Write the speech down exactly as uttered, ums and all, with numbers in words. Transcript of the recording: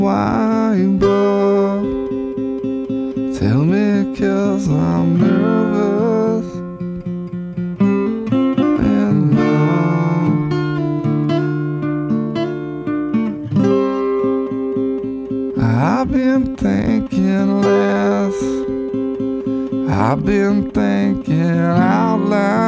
Why, but tell me, 'cause I'm nervous and numb. I've been thinking less, I've been thinking out loud.